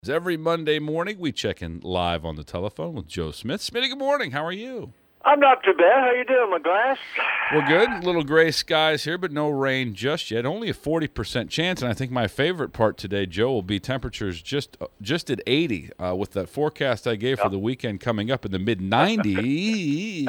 Every Monday morning, we check in live on the telephone with Joe Smith. Smitty, good morning. How are you? I'm not too bad. How you doing, McGlass? We're good. Little gray skies here, but no rain just yet. Only a 40% chance, and I think my favorite part today, Joe, will be temperatures just at 80 with that forecast I gave for the weekend coming up in the mid-90s.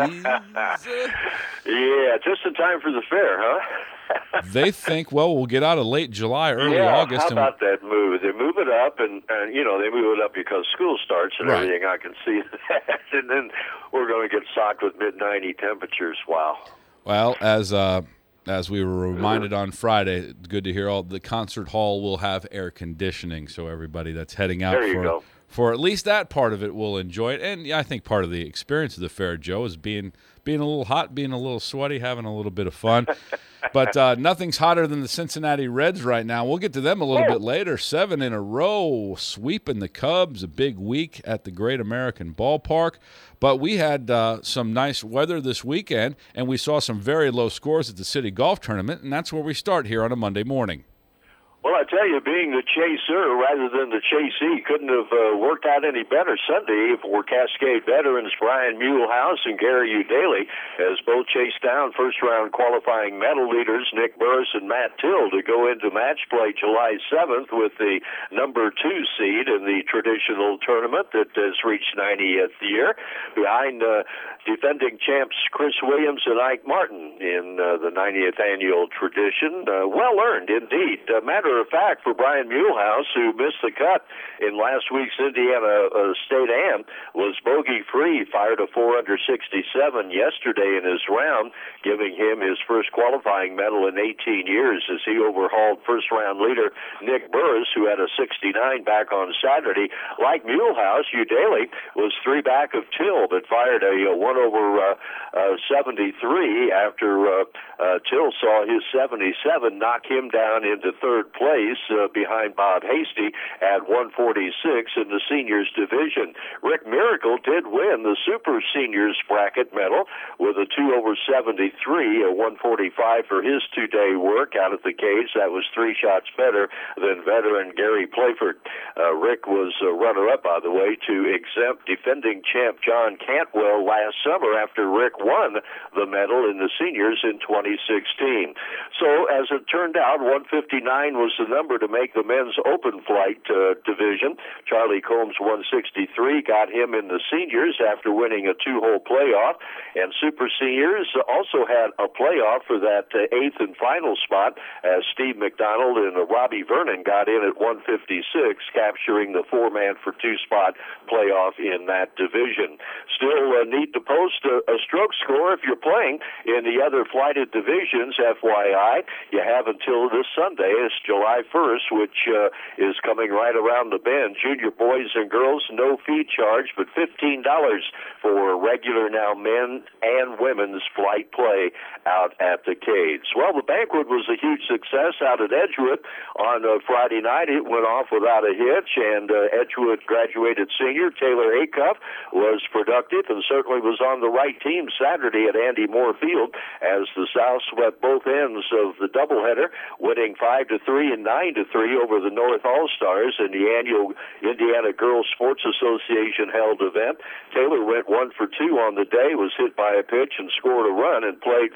Yeah, just in time for the fair, huh? They think, well, we'll get out of late July, early August. How about that move? They move it up, and they move it up because school starts and everything. I can see that, and then we're going to get socked with mid-90 temperatures. Wow. Well, as we were reminded on Friday, good to hear the concert hall will have air conditioning, so everybody that's heading out for at least that part of it will enjoy it. And I think part of the experience of the fair, Joe, is being a little hot, being a little sweaty, having a little bit of fun. But nothing's hotter than the Cincinnati Reds right now. We'll get to them a little bit later. 7 in a row, sweeping the Cubs, a big week at the Great American Ballpark. But we had some nice weather this weekend, and we saw some very low scores at the City Golf Tournament, and that's where we start here on a Monday morning. Well, I tell you, being the chaser rather than the chasee couldn't have worked out any better Sunday for Cascade veterans Brian Mulehouse and Gary Udaly, as both chased down first-round qualifying medal leaders Nick Burris and Matt Till to go into match play July 7th with the number 2 seed in the traditional tournament that has reached 90th year, behind defending champs Chris Williams and Ike Martin in the 90th annual tradition. Well earned, indeed. Matter of fact, for Brian Mulehouse, who missed the cut in last week's Indiana State Am, was bogey-free, fired a 467 yesterday in his round, giving him his first qualifying medal in 18 years as he overhauled first-round leader Nick Burris, who had a 69 back on Saturday. Like Mulehouse, Udaly was 3 back of Till, but fired a 1 over 73 after Till saw his 77 knock him down into third place behind Bob Hasty at 146 in the seniors division. Rick Miracle did win the super seniors bracket medal with a 2 over 73, a 145 for his 2-day work out at the cage. That was 3 shots better than veteran Gary Playford. Rick was runner-up, by the way, to exempt defending champ John Cantwell last summer after Rick won the medal in the seniors in 2016. So as it turned out, 159 was the number to make the men's open flight division. Charlie Combs 163 got him in the seniors after winning a 2-hole playoff, and super seniors also had a playoff for that 8th and final spot as Steve McDonald and Robbie Vernon got in at 156, capturing the 4-man for 2 spot playoff in that division. Still need to post a stroke score if you're playing in the other flighted divisions. FYI, you have until this Sunday. It's July 1st, which is coming right around the bend. Junior boys and girls, no fee charge, but $15 for regular now men and women's flight play out at the Cades. Well, the banquet was a huge success out at Edgewood on Friday night. It went off without a hitch, and Edgewood graduated senior Taylor Acuff was productive and certainly was on the right team Saturday at Andy Moore Field as the South swept both ends of the doubleheader, winning 5-3 and 9-3 over the North All-Stars in the annual Indiana Girls Sports Association held event. Taylor went 1 for 2 on the day, was hit by a pitch and scored a run, and played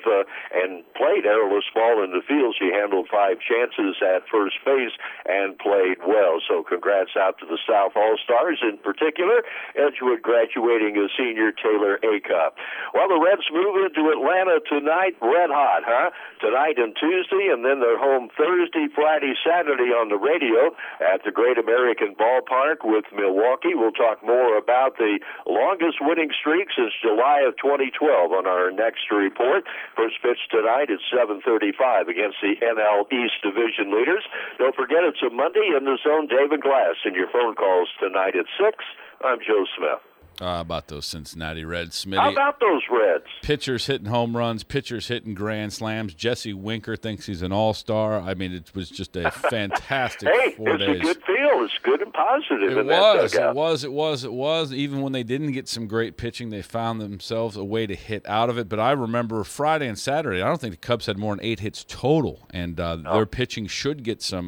errorless ball in the field. She handled 5 chances at first base and played well. So congrats out to the South All-Stars, in particular Edgewood graduating a senior Taylor Acuff. Well, the Reds move into Atlanta tonight, red hot, huh? Tonight and Tuesday, and then they're home Thursday, Friday, Saturday on the radio at the Great American Ballpark with Milwaukee. We'll talk more about the longest winning streak since July of 2012 on our next report. First pitch tonight at 7:35 against the NL East Division leaders. Don't forget, it's a Monday in the Zone. David Glass and your phone calls tonight at 6. I'm Joe Smith. About those Cincinnati Reds, Smitty. How about those Reds? Pitchers hitting home runs, pitchers hitting grand slams. Jesse Winker thinks he's an all-star. I mean, it was just a fantastic 4 days. It's a good feel. It's good and positive. It was. Even when they didn't get some great pitching, they found themselves a way to hit out of it. But I remember Friday and Saturday, I don't think the Cubs had more than 8 hits total, and their pitching should get some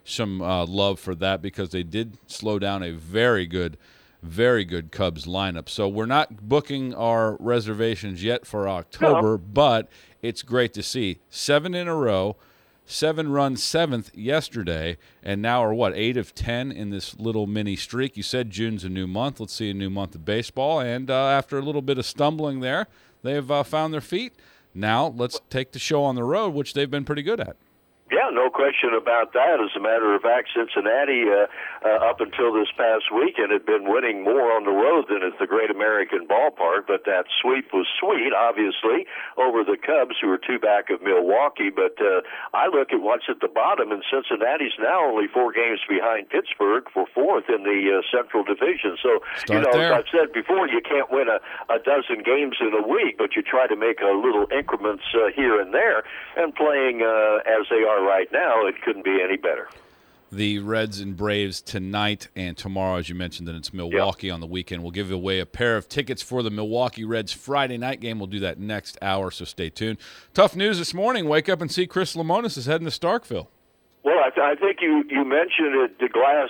some love for that because they did slow down a very good Cubs lineup. So we're not booking our reservations yet for October, but it's great to see 7 in a row. 7 runs, 7th yesterday, and now are 8 of 10 in this little mini streak. You said June's a new month. Let's see a new month of baseball. And after a little bit of stumbling there, they've found their feet. Now let's take the show on the road, which they've been pretty good at. Yeah, no question about that. As a matter of fact, Cincinnati, up until this past weekend, had been winning more on the road than at the Great American Ballpark, but that sweep was sweet, obviously, over the Cubs, who are 2 back of Milwaukee. But I look at what's at the bottom, and Cincinnati's now only 4 games behind Pittsburgh for 4th in the Central Division. So, as I've said before, you can't win a dozen games in a week, but you try to make a little increments here and there, and playing as they are right now, it couldn't be any better. The Reds and Braves tonight and tomorrow, as you mentioned, and it's Milwaukee on the weekend. We'll give away a pair of tickets for the Milwaukee Reds Friday night game. We'll do that next hour, so stay tuned. Tough news this morning. Wake up and see Chris Lemonis is heading to Starkville. Well, I think you mentioned it, DeGlass,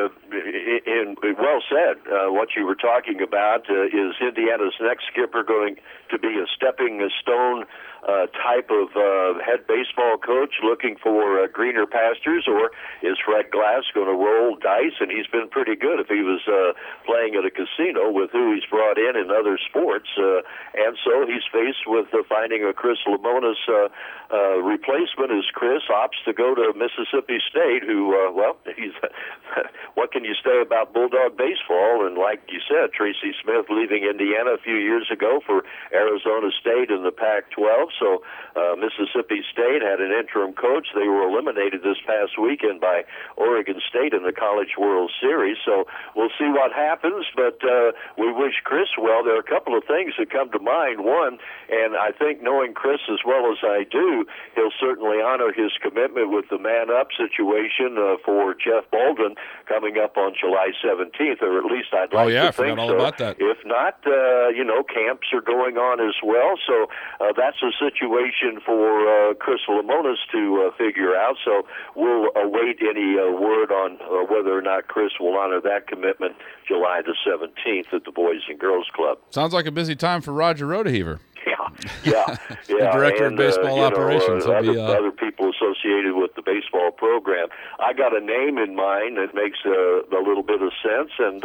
well said. What you were talking about is Indiana's next skipper going to be a stepping stone type of head baseball coach looking for greener pastures, or is Fred Glass going to roll dice? And he's been pretty good if he was playing at a casino with who he's brought in other sports. And so he's faced with finding a Chris Lemonis replacement as Chris opts to go to Mississippi State, who, he's what can you say about Bulldog baseball? And like you said, Tracy Smith leaving Indiana a few years ago for Arizona State in the Pac-12. So Mississippi State had an interim coach. They were eliminated this past weekend by Oregon State in the College World Series. So we'll see what happens, but we wish Chris well. There are a couple of things that come to mind. One, and I think knowing Chris as well as I do, he'll certainly honor his commitment with the man-up situation for Jeff Baldwin coming up on July 17th, or at least I'd like to think so. About that. If not, camps are going on as well. So that's a situation for Chris Lemonis to figure out. So we'll await any word on whether or not Chris will honor that commitment July the 17th at the Boys and Girls Club. Sounds like a busy time for Roger Rodeheaver. Yeah. The director of baseball operations. Other people associated with the baseball program. I got a name in mind that makes a little bit of sense, and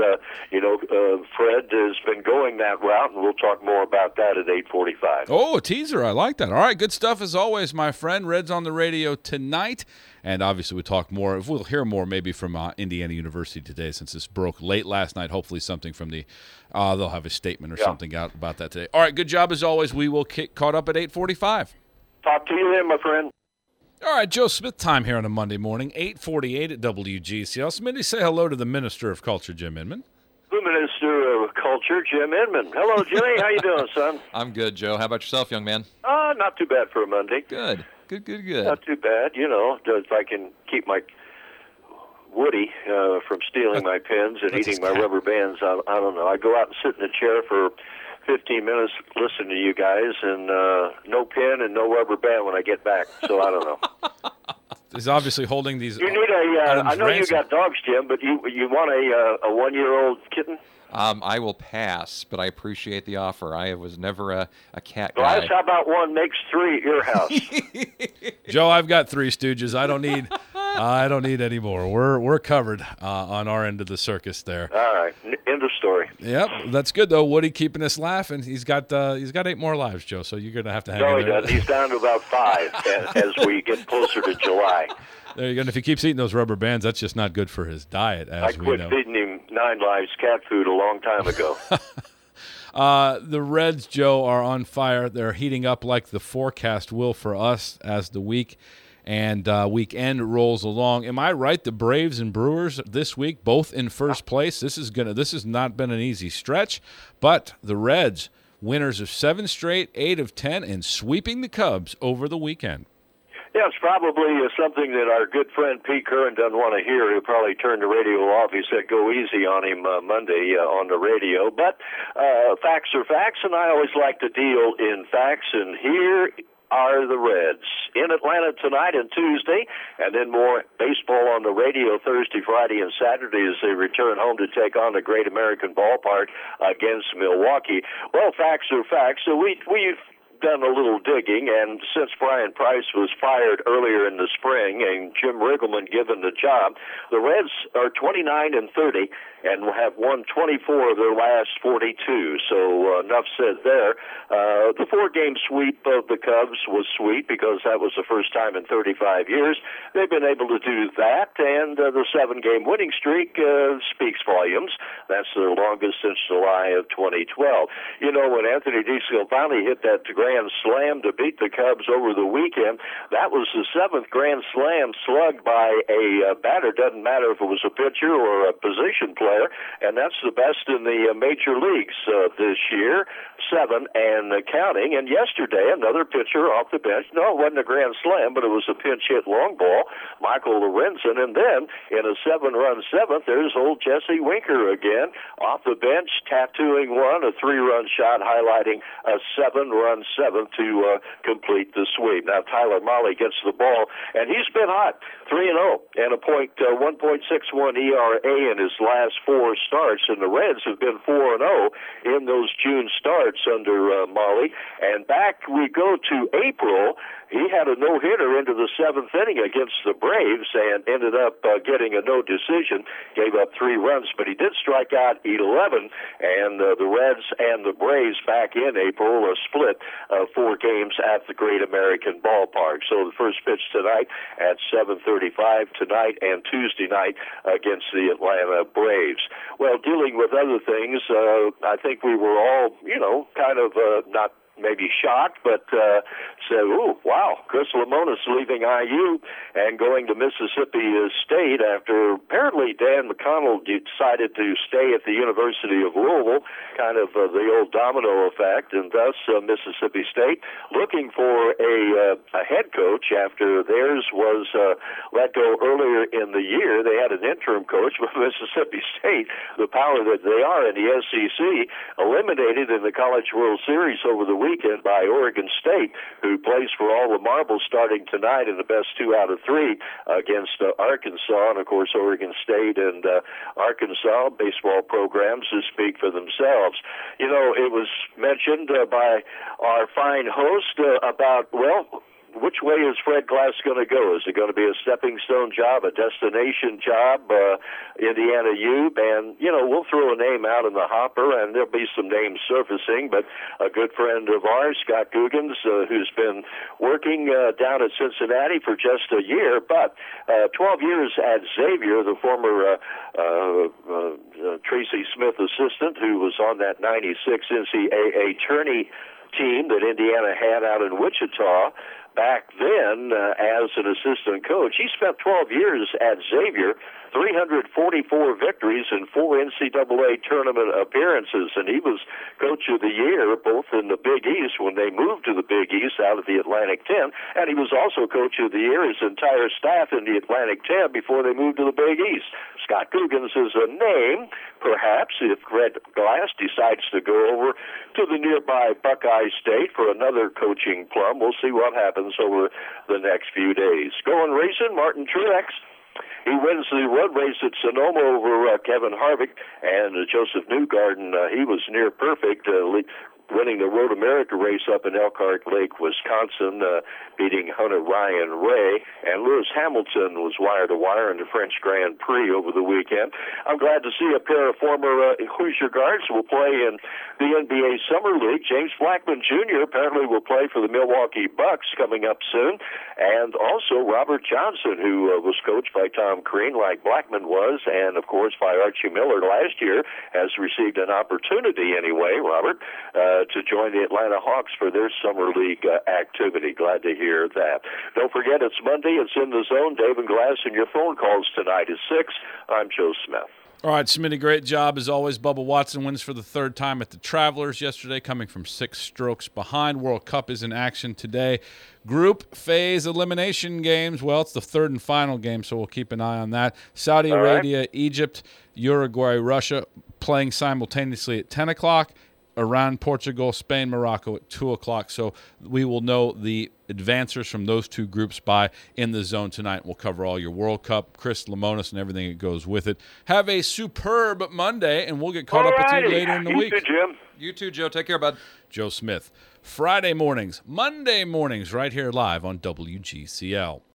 Fred has been going that route, and we'll talk more about that at 8:45. Oh, a teaser! I like that. All right, good stuff as always, my friend. Reds on the radio tonight. And obviously we'll talk more. We'll hear more maybe from Indiana University today since this broke late last night. Hopefully something from the they'll have a statement or something out about that today. All right, good job as always. We will get caught up at 8:45. Talk to you then, my friend. All right, Joe Smith time here on a Monday morning, 8:48 at WGCL. Smitty, say hello to the Minister of Culture, Jim Inman. The Minister of Culture, Jim Inman. Hello, Jimmy. How you doing, son? I'm good, Joe. How about yourself, young man? Not too bad for a Monday. Good. Not too bad. If I can keep my Woody from stealing my pens and eating my rubber bands, I don't know. I go out and sit in a chair for 15 minutes, listen to you guys, and no pen and no rubber band when I get back. So I don't know. He's obviously holding these. You need I know you got dogs, Jim, but you want a 1-year-old kitten? I will pass, but I appreciate the offer. I was never a cat guy. How about one makes 3 at your house? Joe, I've got 3 Stooges. I don't need any more. We're covered on our end of the circus there. All right, end of story. Yep, that's good though. Woody keeping us laughing. He's got 8 more lives, Joe. So you're gonna have to hang in there. No, he doesn't. He's down to about 5 as we get closer to July. There you go. And if he keeps eating those rubber bands, that's just not good for his diet, as we know. I quit feeding him 9 Lives cat food a long time ago. The Reds, Joe, are on fire. They're heating up like the forecast will for us as the week and weekend rolls along. Am I right? The Braves and Brewers this week, both in first place. This has not been an easy stretch, but the Reds, winners of 7 straight, 8 of 10, and sweeping the Cubs over the weekend. Yeah, it's probably something that our good friend Pete Curran doesn't want to hear. He'll probably turn the radio off. He said go easy on him Monday on the radio. But facts are facts, and I always like to deal in facts. And here are the Reds. In Atlanta tonight and Tuesday, and then more baseball on the radio Thursday, Friday, and Saturday as they return home to take on the Great American Ballpark against Milwaukee. Well, facts are facts. So we've done a little digging, and since Brian Price was fired earlier in the spring and Jim Riggleman given the job, the Reds are 29-30 and have won 24 of their last 42. So enough said there. The 4-game sweep of the Cubs was sweet because that was the first time in 35 years they've been able to do that, and the 7-game winning streak speaks volumes. That's their longest since July of 2012. You know, when Anthony DeSclafani hit that grand slam to beat the Cubs over the weekend, that was the 7th grand slam slugged by a batter. Doesn't matter if it was a pitcher or a position player, and that's the best in the major leagues this year, 7 and counting. And yesterday, another pitcher off the bench. No, it wasn't a grand slam, but it was a pinch hit long ball, Michael Lorenzen. And then in a 7-run 7th, there's old Jesse Winker again off the bench, tattooing one, a 3-run shot, highlighting a 7-run 7th to complete the sweep. Now Tyler Mahle gets the ball, and he's been hot, 3-0 and a 1.61 ERA in his last 4 starts, and the Reds have been 4-0 in those June starts under Mahle. And back we go to April. He had a no-hitter into the 7th inning against the Braves and ended up getting a no decision, gave up 3 runs, but he did strike out 11, and the Reds and the Braves back in April split 4 games at the Great American Ballpark. So the first pitch tonight at 7:35 tonight and Tuesday night against the Atlanta Braves. Well, dealing with other things, I think we were all, kind of not maybe shocked, but said, "Ooh, wow, Chris Lemonis leaving IU and going to Mississippi State after apparently Dan McConnell decided to stay at the University of Louisville, kind of the old domino effect, and thus Mississippi State looking for a head coach after theirs was let go earlier in the year. They had an interim coach, but Mississippi State, the power that they are in the SEC, eliminated in the College World Series over the weekend by Oregon State, who plays for all the marbles starting tonight in the best 2 out of 3 against Arkansas. And, of course, Oregon State and Arkansas baseball programs who speak for themselves. You know, it was mentioned by our fine host about, well, which way is Fred Glass going to go? Is it going to be a stepping stone job, a destination job, Indiana U? And, we'll throw a name out in the hopper, and there'll be some names surfacing. But a good friend of ours, Scott Googans, who's been working down at Cincinnati for just a year, but 12 years at Xavier, the former Tracy Smith assistant who was on that 96 NCAA tourney team that Indiana had out in Wichita back then as an assistant coach. He spent 12 years at Xavier, 344 victories and 4 NCAA tournament appearances, and he was coach of the year both in the Big East when they moved to the Big East out of the Atlantic 10, and he was also coach of the year, his entire staff in the Atlantic 10 before they moved to the Big East. Scott Googans is a name, perhaps, if Fred Glass decides to go over to the nearby Buckeye State for another coaching plum. We'll see what happens over the next few days. Going racing, Martin Truex. He wins the road race at Sonoma over Kevin Harvick, and Joseph Newgarden, he was near perfect, winning the Road America race up in Elkhart Lake, Wisconsin, beating Hunter Ryan Ray. And Lewis Hamilton was wire-to-wire in the French Grand Prix over the weekend. I'm glad to see a pair of former Hoosier guards will play in the NBA Summer League. James Blackman Jr. apparently will play for the Milwaukee Bucks coming up soon. And also Robert Johnson, who was coached by Tom Crean like Blackman was, and, of course, by Archie Miller last year, has received an opportunity anyway, Robert, to join the Atlanta Hawks for their Summer League activity. Glad to hear that. Don't forget, it's Monday. It's In the Zone. Dave and Glass, and your phone calls tonight is 6. I'm Joe Smith. All right, Smitty, great job as always. Bubba Watson wins for the 3rd time at the Travelers yesterday, coming from 6 strokes behind. World Cup is in action today. Group phase elimination games. Well, it's the 3rd and final game, so we'll keep an eye on that. Saudi Arabia, Egypt, Uruguay, Russia playing simultaneously at 10 o'clock. Iran, Portugal, Spain, Morocco at 2 o'clock. So we will know the advancers from those two groups by In the Zone tonight. We'll cover all your World Cup, Chris Lemonis, and everything that goes with it. Have a superb Monday, and we'll get caught up with you later in the week. You too, Jim. You too, Joe. Take care, bud. Joe Smith. Friday mornings, Monday mornings, right here live on WGCL.